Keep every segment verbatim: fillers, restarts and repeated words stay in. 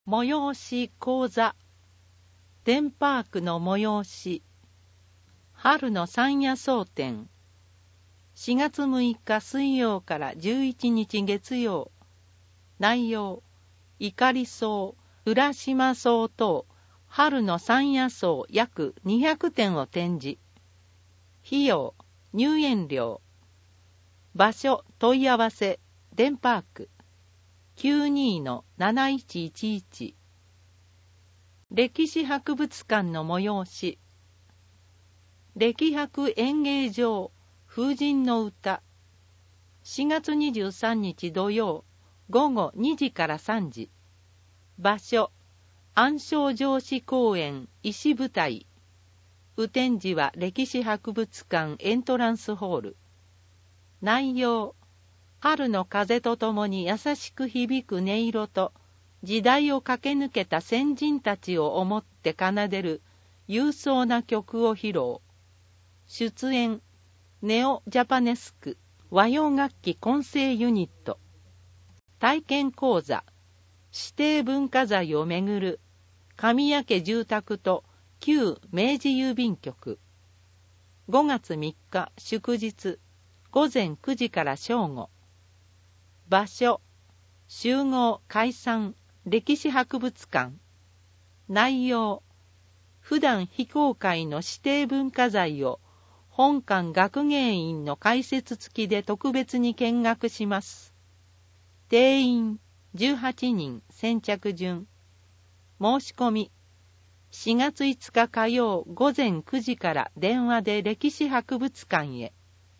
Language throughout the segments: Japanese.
催し講座、デンパークの催し、春の山野草展、しがつむいか水曜からじゅういちにち月曜、内容、いかり草、浦島草等、春の山野草約にひゃくてんを展示。費用、入園料。場所、問い合わせ、デンパーク。きゅうに のなないちいちいち。歴史博物館の催し。歴博演芸場、風神の歌。しがつにじゅうさんにち土曜、ごごにじからさんじ。場所、安昌城址公園石舞台。雨天時は歴史博物館エントランスホール。内容、春の風とともに優しく響く音色と、時代を駆け抜けた先人たちを思って奏でる勇壮な曲を披露。出演、ネオ・ジャパネスク和洋楽器混声ユニット。体験講座、指定文化財をめぐる神谷家住宅と旧明治郵便局。ごがつみっか祝日、ごぜんくじから正午。場所、集合解散歴史博物館。内容、普段非公開の指定文化財を本館学芸員の解説付きで特別に見学します。定員じゅうはちにん先着順。申し込み、しがついつか火曜ごぜんくじから電話で歴史博物館へ。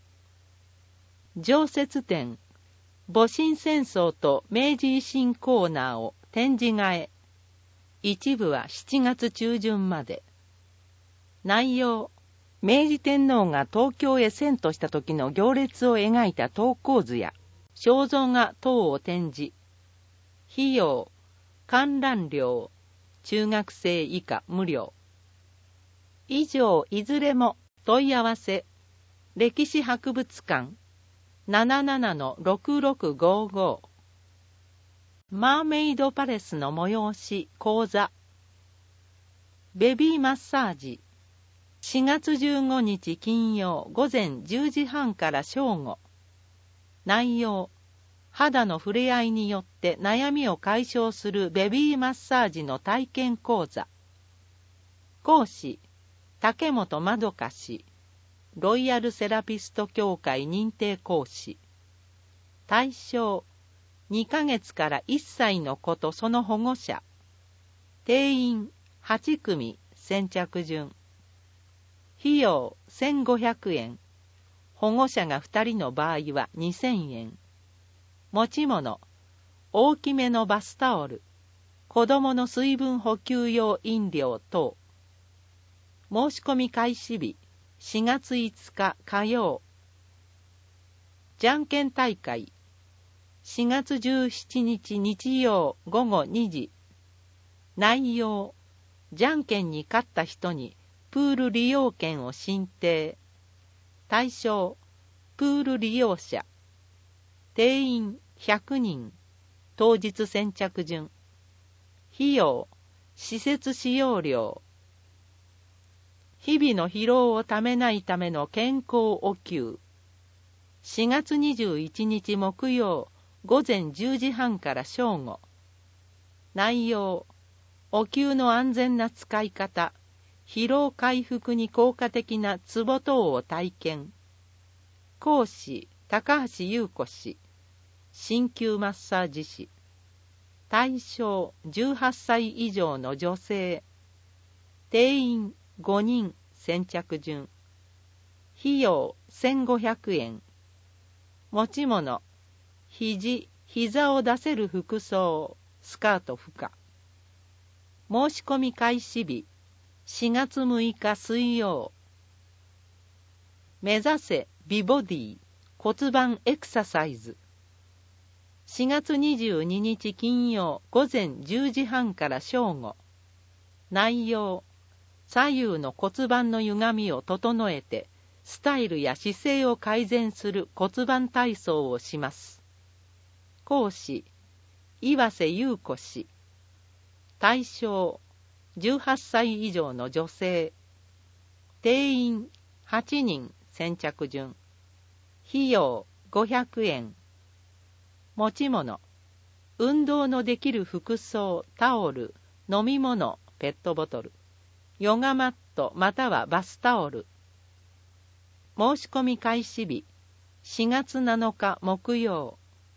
常設展、戊辰戦争と明治維新コーナーを展示替え。一部はしちがつちゅうじゅんまで。内容、明治天皇が東京へ遷都した時の行列を描いた刀工図や肖像画等を展示。費用、観覧料、中学生以下無料。以上いずれも問い合わせ、歴史博物館 ななななのろくろくごご。マーメイドパレスの催し講座。ベビーマッサージ。しがつじゅうごにち金曜ごぜんじゅうじはんから正午。内容、肌の触れ合いによって悩みを解消するベビーマッサージの体験講座。講師、竹本まどか氏、ロイヤルセラピスト協会認定講師。対象、にかげつからいっさいの子とその保護者。定員はちくみ先着順。費用せんごひゃくえん。保護者がふたりの場合はにせんえん。持ち物、大きめのバスタオル、子供の水分補給用飲料等。申し込み開始日、しがついつか火曜。じゃんけん大会、しがつじゅうしちにち日曜ごごにじ。内容、じゃんけんに勝った人にプール利用券を申請。対象、プール利用者。定員ひゃくにん。当日先着順。費用、施設使用料。日々の疲労をためないための健康お給。しがつにじゅういちにち木曜ごぜんじゅうじはんから正午。内容、お給の安全な使い方、疲労回復に効果的なツボ等を体験。講師、高橋優子氏、鍼灸マッサージ師。対象、じゅうはっさい以上の女性。定員ごにん先着順。費用せんごひゃくえん。持ち物、肘、膝を出せる服装、スカート不可。申し込み開始日、しがつむいか水曜。目指せ美ボディ骨盤エクササイズ。しがつにじゅうににち金曜ごぜんじゅうじはんから正午。内容、左右の骨盤の歪みを整えてスタイルや姿勢を改善する骨盤体操をします。講師、岩瀬優子氏。 対象じゅうはっさい以上の女性。定員はちにん先着順。費用ごひゃくえん。持ち物運動のできる服装、タオル、飲み物、ペットボトル、ヨガマットまたはバスタオル。申し込み開始日しがつなのか木曜。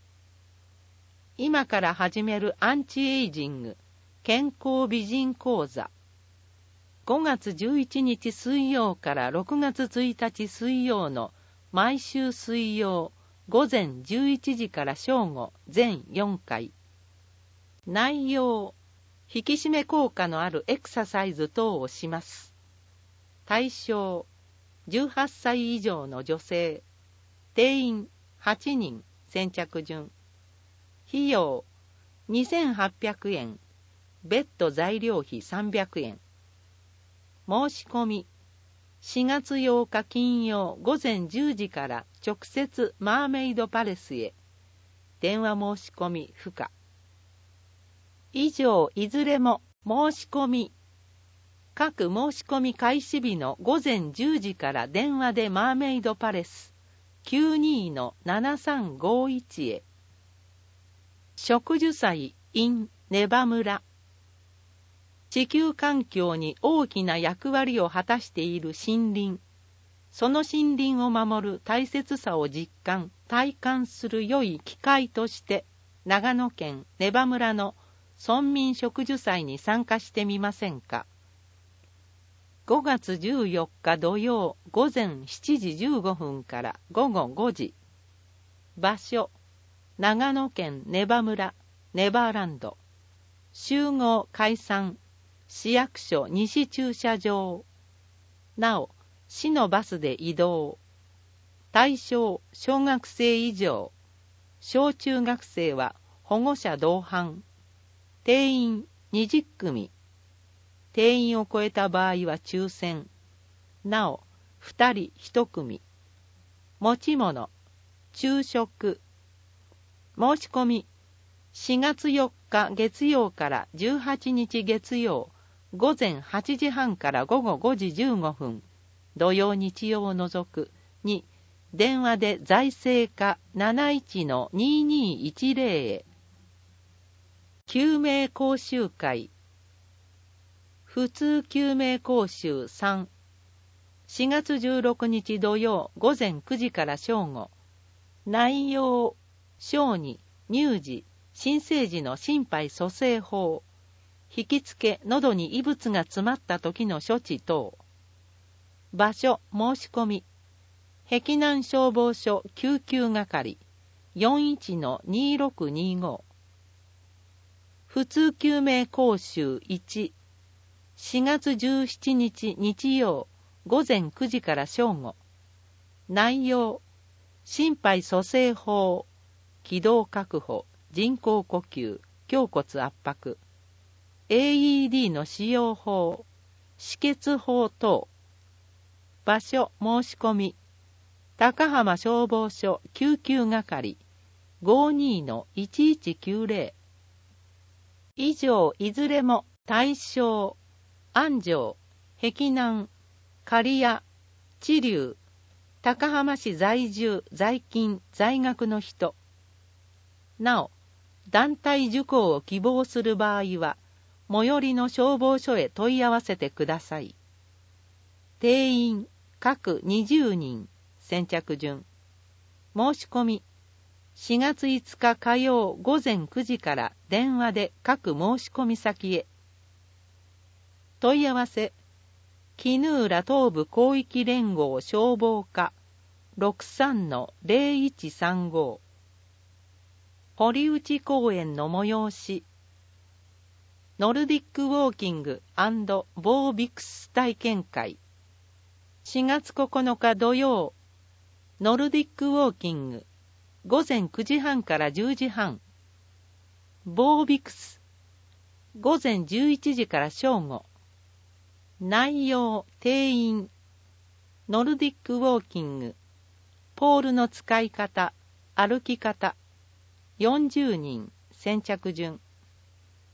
今から始めるアンチエイジング健康美人講座。ごがつじゅういちにち水曜からろくがつついたち水曜の毎週水曜ごぜんじゅういちじから正午全よんかい。内容引き締め効果のあるエクササイズ等をします。対象じゅうはっさい以上の女性。定員はちにん先着順。費用にせんはっぴゃくえん。別途材料費さんびゃくえん。申し込みしがつようか金曜ごぜんじゅうじから直接マーメイドパレスへ。電話申し込み不可。以上いずれも申し込み。各申し込み開始日のごぜんじゅうじから電話でマーメイドパレス きゅうにーのななさんごいち へ。植樹祭 in ネバ村。地球環境に大きな役割を果たしている森林。その森林を守る大切さを実感、体感する良い機会として、長野県ネバ村の村民植樹祭に参加してみませんか。ごがつじゅうよっか土曜ごぜんしちじじゅうごふんからごごごじ。場所長野県ネバ村ネバーランド。集合解散市役所西駐車場。なお市のバスで移動。対象小学生以上。小中学生は保護者同伴。定員にじゅっくみ。定員を超えた場合は抽選。なおふたりいち組。持ち物昼食。申し込みしがつよっか月曜からじゅうはちにち月曜ごぜんはちじはんからごごごじじゅうごふん。土曜日曜を除くに電話で財政課 なないちのにーにーいちぜろ へ。救命講習会普通救命講習さん。しがつじゅうろくにち土曜ごぜんくじから正午。内容小児、乳児、新生児の心肺蘇生法。引きつけ喉に異物が詰まった時の処置等。場所申し込み碧南消防署救急係 よんいちのにーろくにーご。普通救命講習いち。しがつじゅうしちにち日曜ごぜんくじから正午。内容心肺蘇生法、気道確保、人工呼吸、胸骨圧迫、エーイーディー の使用法、止血法等。場所申し込み高浜消防署救急係 ごにーのいちいちきゅうぜろ。以上いずれも対象安城、碧南、刈谷、知立、高浜市在住在勤在学の人。なお団体受講を希望する場合は最寄りの消防署へ問い合わせてください。定員各にじゅうにん先着順。申し込みしがついつか火曜ごぜんくじから電話で各申し込み先へ。問い合わせ絹浦東部広域連合消防課 ろくさんのぜろいちさんご。堀内公園の催しノルディックウォーキング&ボービクス体験会。しがつここのか土曜ノルディックウォーキングごぜんくじはんからじゅうじはん。ボービクスごぜんじゅういちじから正午。内容定員ノルディックウォーキング、ポールの使い方、歩き方、よんじゅうにん先着順。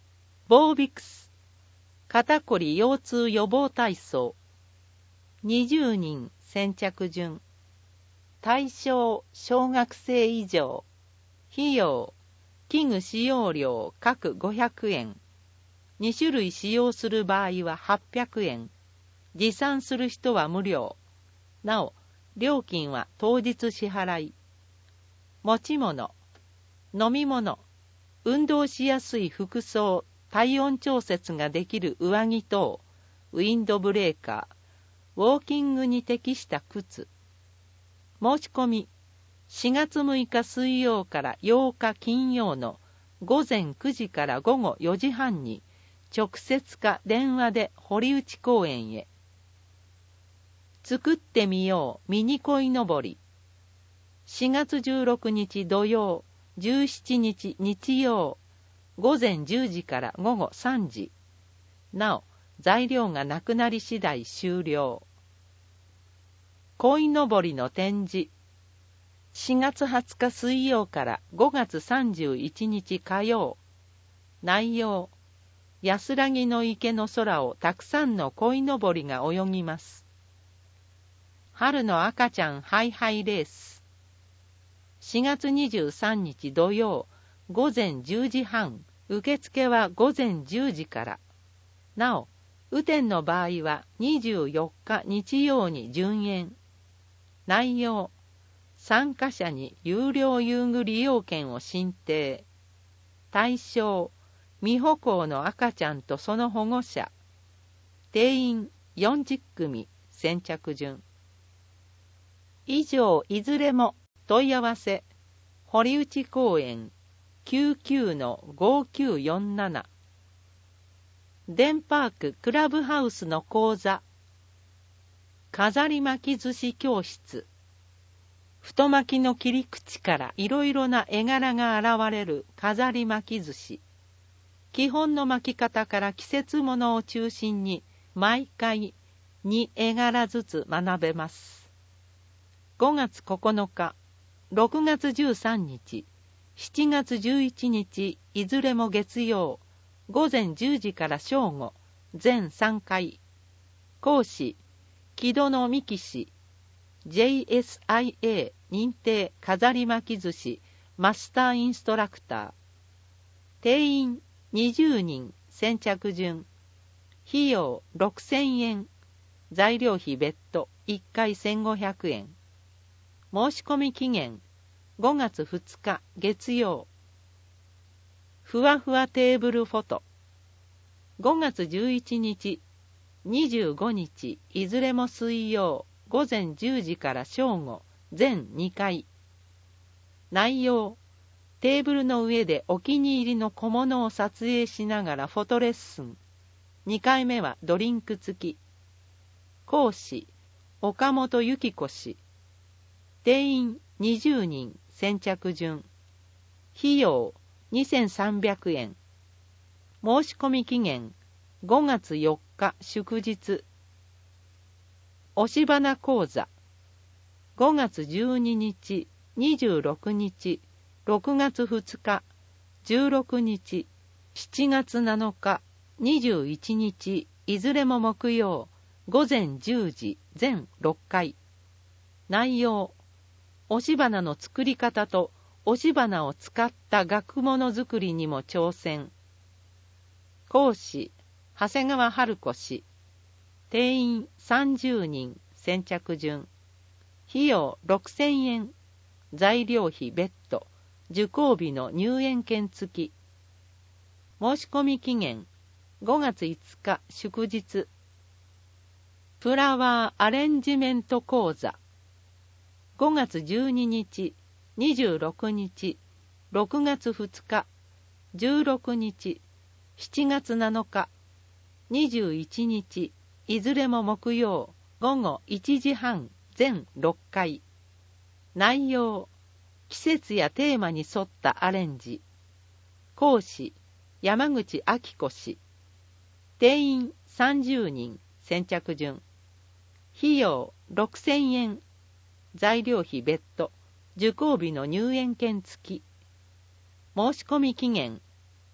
ボービクス、肩こり腰痛予防体操。にじゅうにん先着順。対象小学生以上。費用器具使用料各ごひゃくえん。に種類使用する場合ははっぴゃくえん。持参する人は無料。なお、料金は当日支払い。持ち物、飲み物、運動しやすい服装、体温調節ができる上着等、ウィンドブレーカー、ウォーキングに適した靴。申し込み、しがつむいか水曜からようか金曜のごぜんくじからごごよじはんに直接か電話で堀内公園へ。作ってみようミニ鯉のぼり。しがつじゅうろくにち土曜、じゅうしちにち日曜、ごぜんじゅうじからごごさんじ。なお、材料がなくなり次第終了。鯉のぼりの展示。しがつはつか水曜からごがつさんじゅういちにち火曜。内容、安らぎの池の空をたくさんの鯉のぼりが泳ぎます。春の赤ちゃんハイハイレース。しがつにじゅうさんにち土曜、ごぜんじゅうじはん、受付はごぜんじゅうじから。なお、雨天の場合はにじゅうよっか日曜に順延。内容、参加者に有料遊具利用券を申請。対象、未歩行の赤ちゃんとその保護者。定員よんじゅっくみ先着順。以上いずれも問い合わせ、堀内公園 きゅうきゅうのごきゅうよんなな。デンパーククラブハウスの講座。飾り巻き寿司教室。太巻きの切り口からいろいろな絵柄が現れる飾り巻き寿司。基本の巻き方から季節物を中心に毎回に絵柄ずつ学べます。ごがつここのか、ろくがつじゅうさんにち、しちがつじゅういちにちいずれも月曜、ごぜんじゅうじから正午、全さんかい。講師、木戸の美希氏。ジェイエスアイエー 認定飾り巻き寿司マスターインストラクター。定員にじゅうにん先着順。費用ろくせんえん。材料費別途いっかいせんごひゃくえん。申し込み期限ごがつふつか月曜。ふわふわテーブルフォト。ごがつじゅういちにち、にじゅうごにちいずれも水曜。ごぜんじゅうじから正午、全にかい。内容、テーブルの上でお気に入りの小物を撮影しながらフォトレッスン。にかいめはドリンク付き。講師、岡本由紀子氏。定員にじゅうにん先着順。費用にせんさんびゃくえん。申し込み期限ごがつよっか祝日。押し花講座。ごがつじゅうににち、にじゅうろくにち、ろくがつふつか、じゅうろくにち、しちがつなのか、にじゅういちにち、いずれも木曜、ごぜんじゅうじ、全ろっかい。内容、押し花の作り方と押し花を使った学物作りにも挑戦。講師、長谷川春子氏。定員さんじゅうにん先着順。費用ろくせんえん。材料費別途。受講日の入園券付き。申し込み期限ごがついつか祝日。フラワーアレンジメント講座。ごがつじゅうににち、にじゅうろくにち、ろくがつふつか、じゅうろくにち、しちがつなのか、にじゅういちにち、いずれも木曜、ごごいちじはん、全ろっかい。内容、季節やテーマに沿ったアレンジ。講師、山口明子氏。定員さんじゅうにん、先着順。費用ろくせんえん。材料費別途。受講日の入園券付き。申し込み期限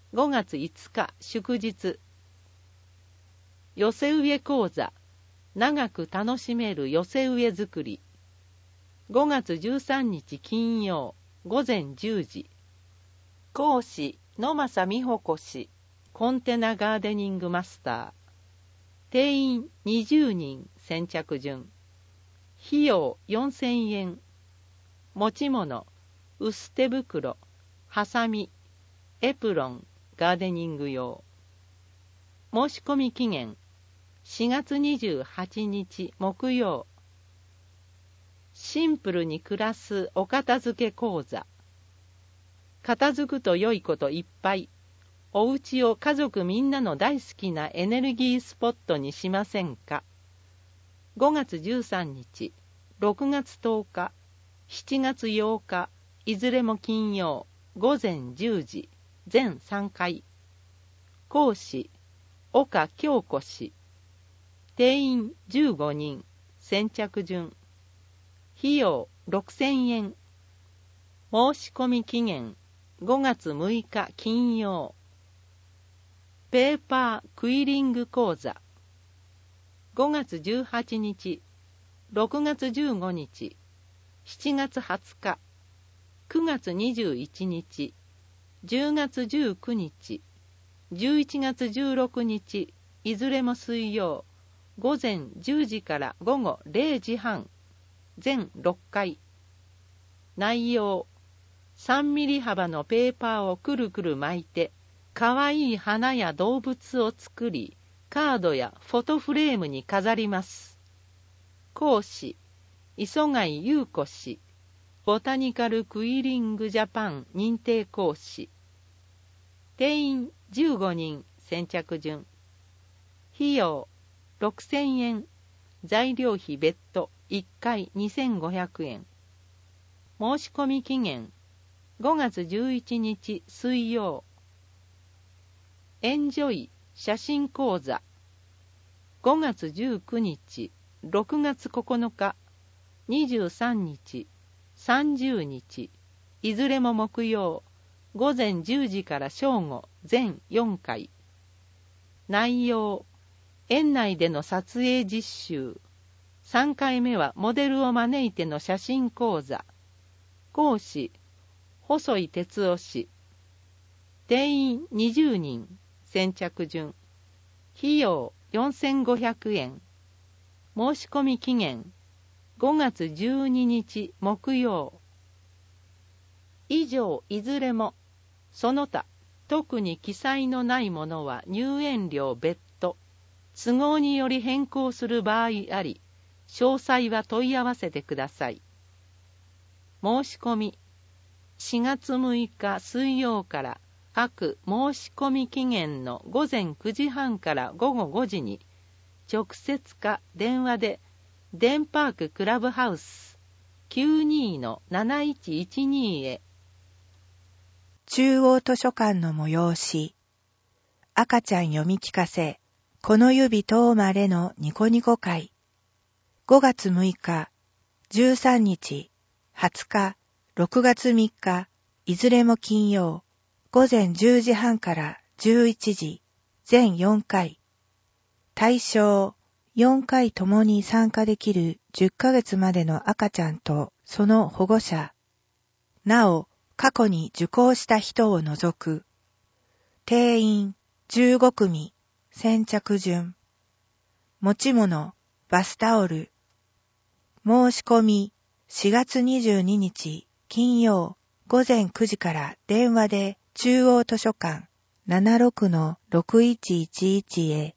ごがついつか祝日。寄せ植え講座、長く楽しめる寄せ植え作り。ごがつじゅうさんにち金曜、ごぜんじゅうじ。講師、野正美穂子氏、コンテナガーデニングマスター。定員にじゅうにん、先着順。費用よんせんえん。持ち物、薄手袋、ハサミ、エプロン、ガーデニング用。申し込み期限、しがつにじゅうはちにち木曜。シンプルに暮らすお片付け講座。片付くと良いこといっぱい。お家を家族みんなの大好きなエネルギースポットにしませんか。ごがつじゅうさんにち、ろくがつとおか、しちがつようか、いずれも金曜、ごぜんじゅうじ、全さんかい。講師、岡京子氏。定員じゅうごにん、先着順。費用ろくせんえん。申し込み期限、ごがつむいか金曜。ペーパークイリング講座。ごがつじゅうはちにち、ろくがつじゅうごにち、しちがつはつか、くがつにじゅういちにち、じゅうがつじゅうくにち、じゅういちがつじゅうろくにち、いずれも水曜、ごぜんじゅうじからごごれいじはん、全ろっかい。内容、さんミリはばのペーパーをくるくる巻いて、かわいい花や動物を作り、カードやフォトフレームに飾ります。講師、磯貝優子氏、ボタニカルクイリングジャパン認定講師。定員じゅうごにん、先着順。費用ろくせんえん。材料費別途いっかいにせんごひゃくえん。申し込み期限ごがつじゅういちにち水曜。エンジョイ写真講座。ごがつじゅうくにち、ろくがつここのか、にじゅうさんにち、さんじゅうにち、いずれも木曜、ごぜんじゅうじから正午、全よんかい。内容、園内での撮影実習。さんかいめはモデルを招いての写真講座。講師、細井哲夫氏。定員にじゅうにん、先着順。費用よんせんごひゃくえん。申し込み期限ごがつじゅうににち木曜。以上いずれも、その他特に記載のないものは入園料別途、都合により変更する場合あり、詳細は問い合わせてください。申し込み、しがつむいか水曜から各申し込み期限のごぜんくじはんからごごごじに、直接か電話で、デンパーククラブハウス きゅうにーのなないちいちに へ。 中央図書館の催し。赤ちゃん読み聞かせ、この指とおまれのニコニコ会。ごがつむいか、じゅうさんにち、はつか、ろくがつみっか、いずれも金曜、ごぜんじゅうじはんからじゅういちじ、全よんかい。対象、よんかいともに参加できるじゅっかげつまでの赤ちゃんとその保護者。なお、過去に受講した人を除く。定員じゅうごくみ、先着順。持ち物、バスタオル。申し込み、しがつにじゅうににち金曜ごぜんくじから電話で中央図書館 ななろくのろくいちいちいち へ。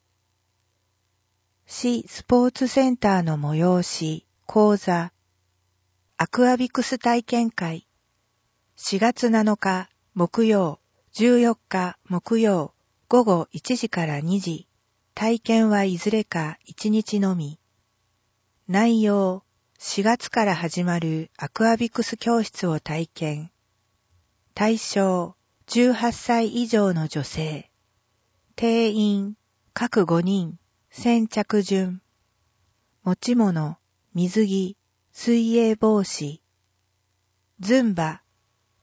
市スポーツセンターの催し、講座。アクアビクス体験会。しがつなのか木曜、じゅうよっか木曜ごごいちじからにじ。体験はいずれかいちにちのみ。内容、しがつから始まるアクアビクス教室を体験。対象、じゅうはっさい以上の女性。定員、各ごにん、先着順。持ち物、水着、水泳帽子。ズンバ。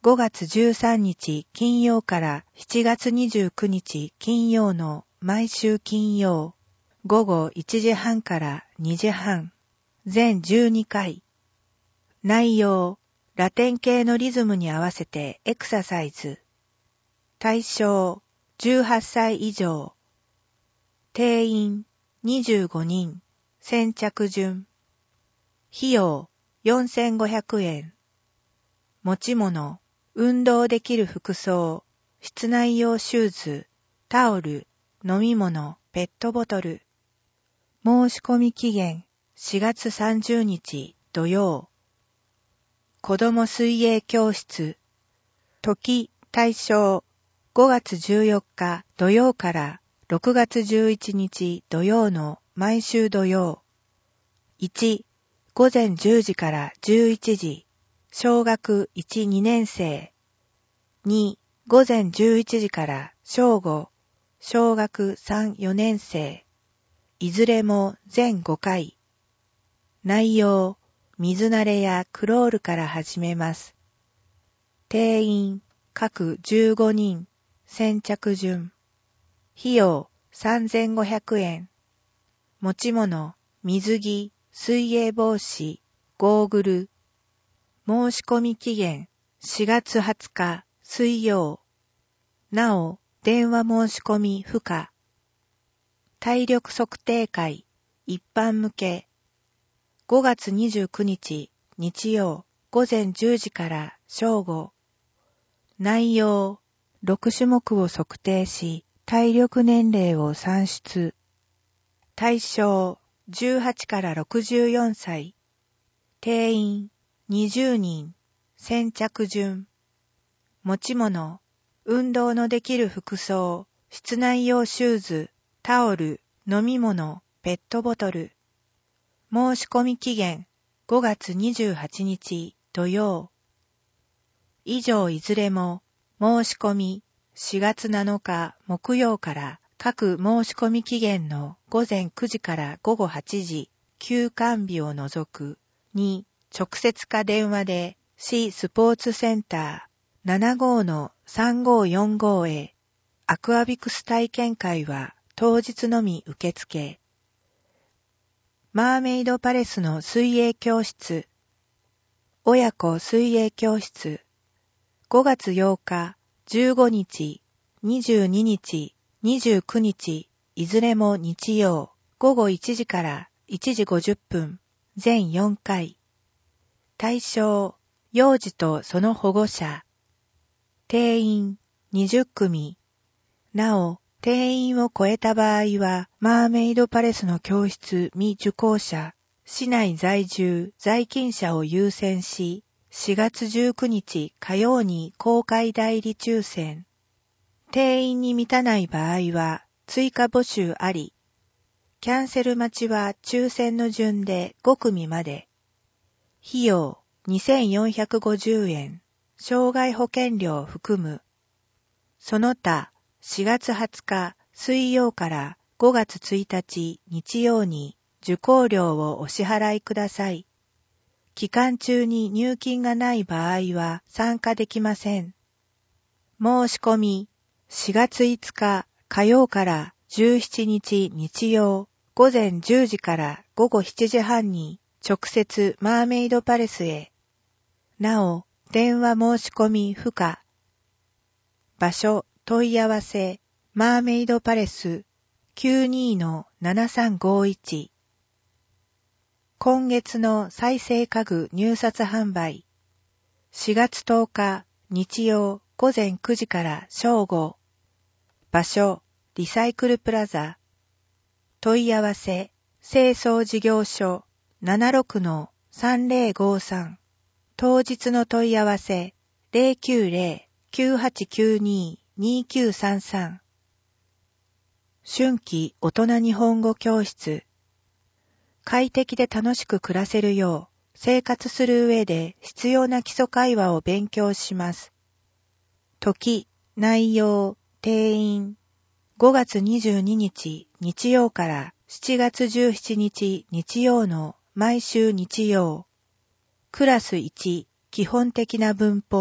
ごがつじゅうさんにち金曜からしちがつにじゅうくにち金曜の毎週金曜、午後いちじはんからにじはん、全じゅうにかい。内容、ラテン系のリズムに合わせてエクササイズ。対象、じゅうはっさい以上。定員、にじゅうごにん。先着順。費用、よんせんごひゃくえん。持ち物、運動できる服装、室内用シューズ、タオル、飲み物、ペットボトル。申し込み期限、しがつさんじゅうにち土曜。子ども水泳教室。時、対象、ごがつじゅうよっか土曜からろくがつじゅういちにち土曜の毎週土曜。いち、午前じゅうじからじゅういちじ、小学いち、にねんせい。に、午前じゅういちじから正午、小学さん、よねんせい。いずれも全ごかい。内容、水慣れやクロールから始めます。定員、各じゅうごにん、先着順。費用、さんぜんごひゃくえん。持ち物、水着、水泳帽子、ゴーグル。申し込み期限、しがつはつか、水曜。なお、電話申し込み不可。体力測定会、一般向け。ごがつにじゅうくにち、日曜、午前じゅうじから正午。内容、ろくしゅもくを測定し、体力年齢を算出。対象、じゅうはちからろくじゅうよんさい。定員、にじゅうにん。先着順。持ち物、運動のできる服装、室内用シューズ、タオル、飲み物、ペットボトル。申し込み期限、ごがつにじゅうはちにち土曜。以上いずれも、申し込み、しがつなのか木曜から各申し込み期限のごぜんくじからごごはちじ、休館日を除くに直接か電話で市スポーツセンター ななごのさんごよんご へ。アクアビクス体験会は当日のみ受付。マーメイドパレスの水泳教室。親子水泳教室。ごがつようか、じゅうごにち、にじゅうににち、にじゅうくにち、いずれも日曜、ごごいちじからいちじごじゅっぷん、全よんかい。対象、幼児とその保護者。定員、にじゅっくみ。なお、定員を超えた場合は、マーメイドパレスの教室未受講者、市内在住、在勤者を優先し、しがつじゅうくにち火曜に公開代理抽選。定員に満たない場合は追加募集あり。キャンセル待ちは抽選の順でごくみまで。費用にせんよんひゃくごじゅうえん。障害保険料含む。その他、しがつはつか水曜からごがつついたち日曜に受講料をお支払いください。期間中に入金がない場合は参加できません。申し込み、しがついつか火曜からじゅうしちにち日曜午前じゅうじからごごしちじはんに直接マーメイドパレスへ。なお、電話申し込み不可。場所、問い合わせ、マーメイドパレス きゅうにのななさんごいち。今月の再生家具入札販売。しがつとおか日曜午前くじから正午。場所、リサイクルプラザ。問い合わせ、清掃事業所 ななろくのさんぜろごさん。当日の問い合わせ ゼロきゅうゼロ きゅうはちきゅうに にきゅうさんさん。春季大人日本語教室。快適で楽しく暮らせるよう、生活する上で必要な基礎会話を勉強します。時、内容、定員。ごがつにじゅうににち日曜からしちがつじゅうしちにち日曜の毎週日曜。クラスいち、基本的な文法、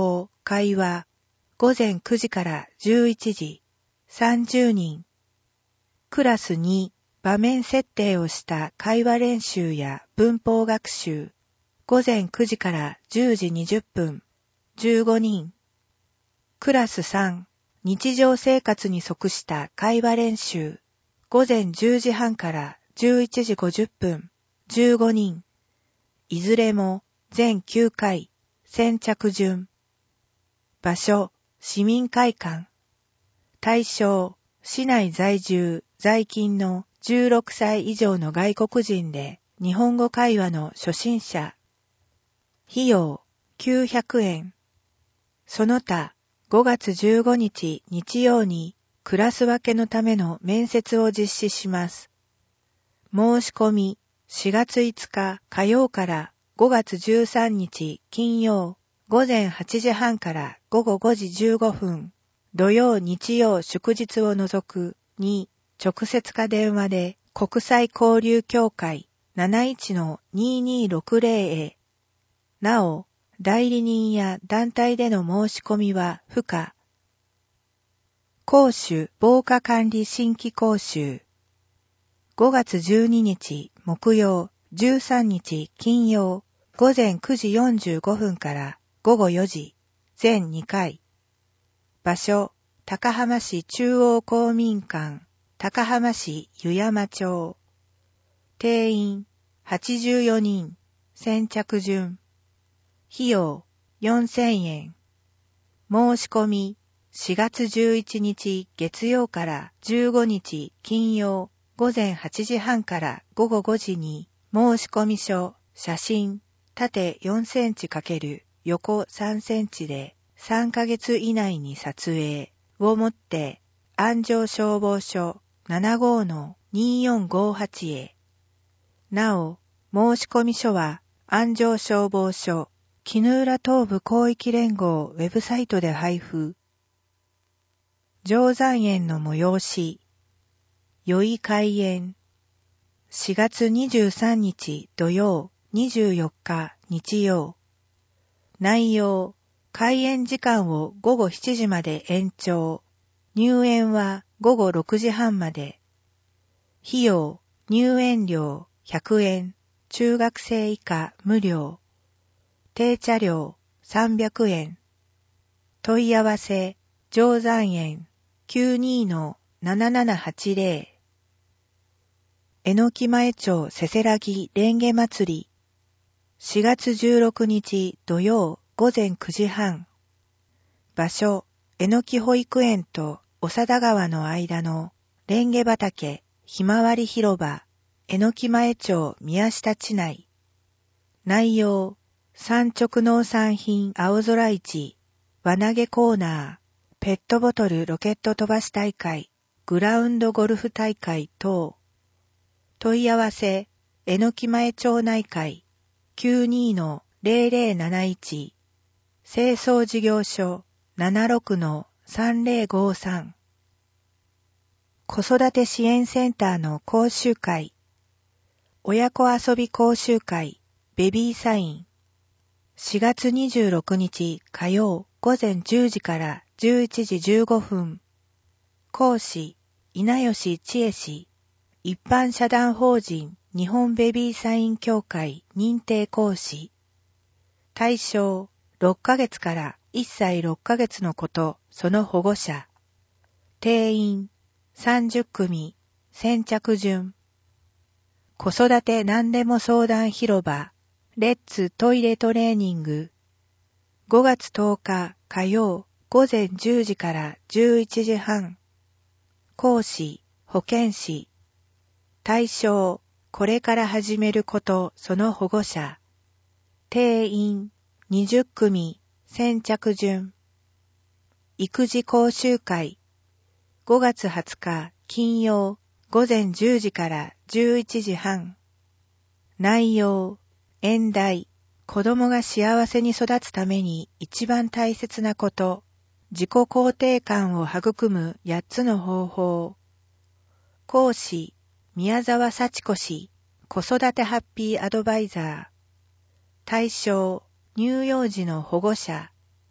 会話、午前くじからじゅういちじ、さんじゅうにん。クラスに、場面設定をした会話練習や文法学習、午前くじからじゅうじにじゅっぷん、じゅうごにん。クラスさん、日常生活に即した会話練習、午前じゅうじはんからじゅういちじごじゅっぷん、じゅうごにん。いずれも全きゅうかい、先着順。場所、市民会館。対象、市内在住、在勤のじゅうろくさい以上の外国人で日本語会話の初心者。費用、きゅうひゃくえん。その他、ごがつじゅうごにち日曜にクラス分けのための面接を実施します。申し込み、しがついつか火曜からごがつじゅうさんにち金曜、午前はちじはんからごごごじじゅうごふん、土曜日曜祝日を除くに、直接か電話で国際交流協会 なないちのにーにーろくぜろ へ。なお、代理人や団体での申し込みは不可。講習防火管理新規講習。ごがつじゅうににち木曜、じゅうさんにち金曜、午前くじよんじゅうごふんからごごよじ、全にかい。場所、高浜市中央公民館、高浜市湯山町。定員、はちじゅうよにん、先着順。費用、よんせんえん。申し込み、しがつじゅういちにち月曜からじゅうごにち金曜、午前はちじはんからごごごじに、申込書、写真、縦よんセンチ×横さんセンチでさんかげつ以内に撮影をもって、安城消防署 ななごーのにーよんごはち へ。なお、申込書は安城消防署、絹浦東部広域連合ウェブサイトで配布。定山園の催し、宵開園。しがつにじゅうさんにち土曜、にじゅうよっか日曜。内容、開園時間をごごしちじまで延長。入園はごごろくじはんまで。費用、入園料ひゃくえん、中学生以下無料。定茶料さんびゃくえん。問い合わせ、定山園 きゅうにーのななななはちぜろ。えのき前町せせらぎ蓮華祭り。しがつじゅうろくにち土曜午前くじはん。場所、えのき保育園と長田川の間の蓮華畑ひまわり広場、えのき前町宮下地内。内容、産直農産品青空市、輪投げコーナー、ペットボトルロケット飛ばし大会、グラウンドゴルフ大会等。問い合わせ、えのき前町内会 きゅうにーのぜろぜろなないち、清掃事業所 ななろくのさんぜろごさん。子育て支援センターの講習会、親子遊び講習会、ベビーサイン。しがつにじゅうろくにち火曜午前じゅうじからじゅういちじじゅうごふん。講師、稲吉千恵氏。一般社団法人日本ベビーサイン協会認定講師。対象、ろっかげつからいっさいろっかげつの子とその保護者。定員、さんじゅっくみ、先着順。子育て何でも相談広場、レッツトイレトレーニング。ごがつとおか火曜午前じゅうじからじゅういちじはん。講師、保健師。対象、これから始める子とその保護者。定員、にじゅっくみ、先着順。育児講習会。ごがつはつか金曜午前じゅうじからじゅういちじはん。内容、演題、子供が幸せに育つために一番大切なこと、自己肯定感を育むやっつの方法。講師、宮沢幸子氏、子育てハッピーアドバイザー。対象、乳幼児の保護者。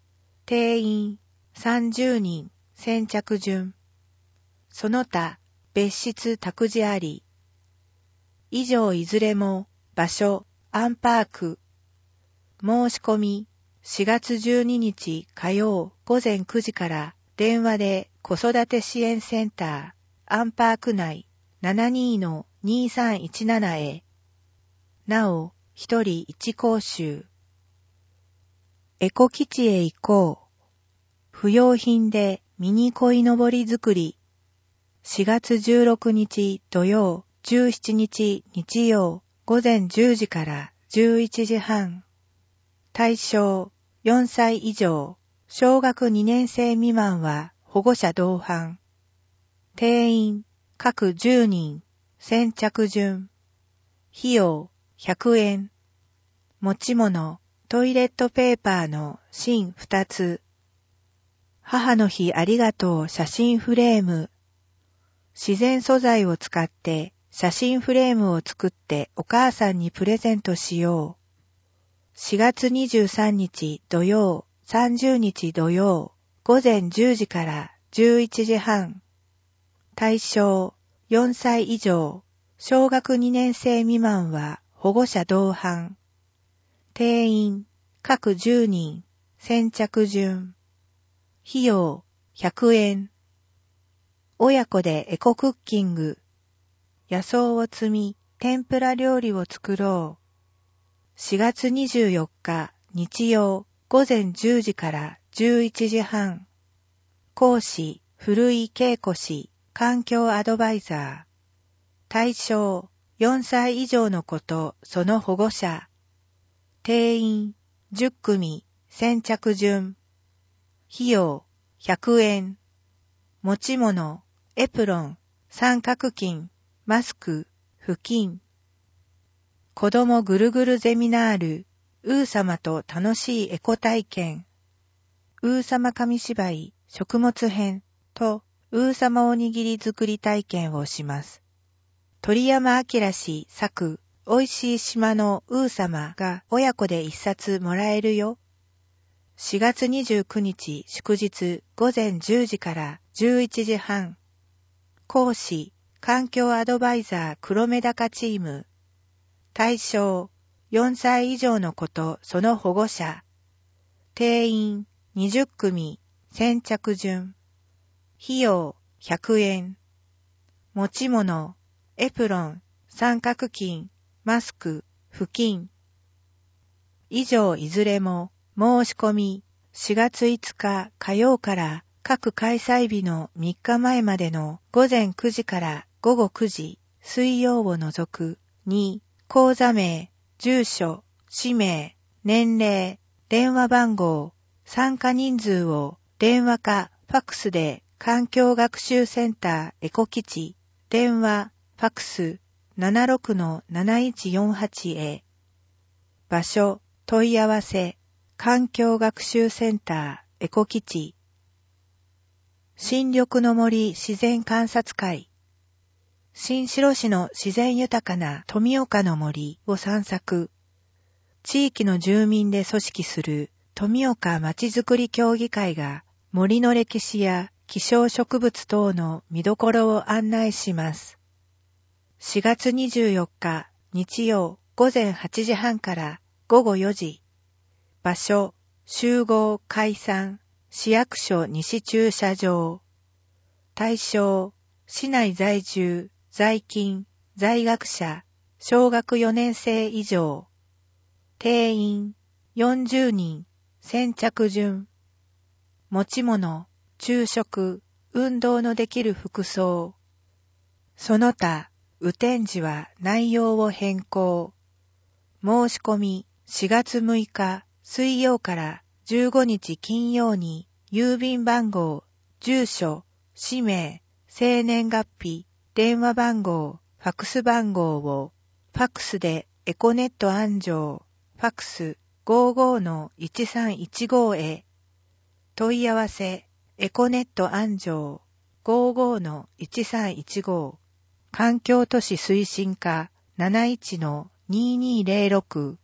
定員さんじゅうにん先着順。その他別室託児あり。以上いずれも場所アンパーク。申し込みしがつじゅうににち火曜ごぜんくじから電話で子育て支援センターアンパーク内 ななにのにさんいちなな へ。なおひとりいち講習。エコ基地へ行こう。不用品でミニ鯉のぼり作り。しがつじゅうろくにち土曜、じゅうしちにち日曜、ごぜんじゅうじからじゅういちじはん。対象、よんさい以上、小学にねんせい未満は保護者同伴。定員、各じゅうにん、先着順。費用、ひゃくえん。持ち物、トイレットペーパーの芯ふたつ。母の日ありがとう写真フレーム。自然素材を使って写真フレームを作ってお母さんにプレゼントしよう。しがつにじゅうさんにち土曜、さんじゅうにち土曜、ごぜんじゅうじからじゅういちじはん。対象、よんさい以上、小学にねんせい未満は保護者同伴。定員、各じゅうにん、先着順。費用、ひゃくえん。親子でエコクッキング。野草を摘み、天ぷら料理を作ろう。しがつにじゅうよっか、日曜、ごぜんじゅうじからじゅういちじはん。講師、古井恵子氏、環境アドバイザー。対象、よんさい以上の子とその保護者。定員、じゅっくみ、先着順。費用、ひゃくえん。持ち物、エプロン、三角巾、マスク、布巾。子供ぐるぐるゼミナール、ウー様と楽しいエコ体験。ウー様紙芝居、食物編とウー様おにぎり作り体験をします。鳥山明氏作、おいしい島のウー様が親子で一冊もらえるよ。しがつにじゅうくにち祝日ごぜんじゅうじからじゅういちじはん。講師、環境アドバイザー黒目高チーム。対象、よんさい以上の子とその保護者。定員、にじゅっくみ、先着順。費用、ひゃくえん。持ち物、エプロン、三角巾、マスク、布巾。以上いずれも申し込みしがついつか火曜から各開催日のみっかまえまでのごぜんくじからごごくじ、水曜を除く。に、口座名、住所、氏名、年齢、電話番号、参加人数を電話かファックスで環境学習センターエコ基地、電話、ファックス ななろくのなないちよんはち へ。場所、問い合わせ、環境学習センターエコ基地。新緑の森自然観察会。新城市の自然豊かな富岡の森を散策。地域の住民で組織する富岡まちづくり協議会が森の歴史や希少植物等の見どころを案内します。しがつにじゅうよっか日曜ごぜんはちじはんからごごよじ。場所、集合解散、市役所西駐車場。対象、市内在住、在勤、在学者、小学よねんせい以上。定員、よんじゅうにん、先着順。持ち物、昼食、運動のできる服装。その他、雨天時は内容を変更。申し込みしがつむいか水曜からじゅうごにち金曜に郵便番号、住所、氏名、生年月日、電話番号、ファックス番号をファックスでエコネット安城、ファックス ごじゅうごのいちさんいちご へ。問い合わせエコネット安城 ごじゅうごのいちさんいちご。環境都市推進課なないちのにーにーぜろろく。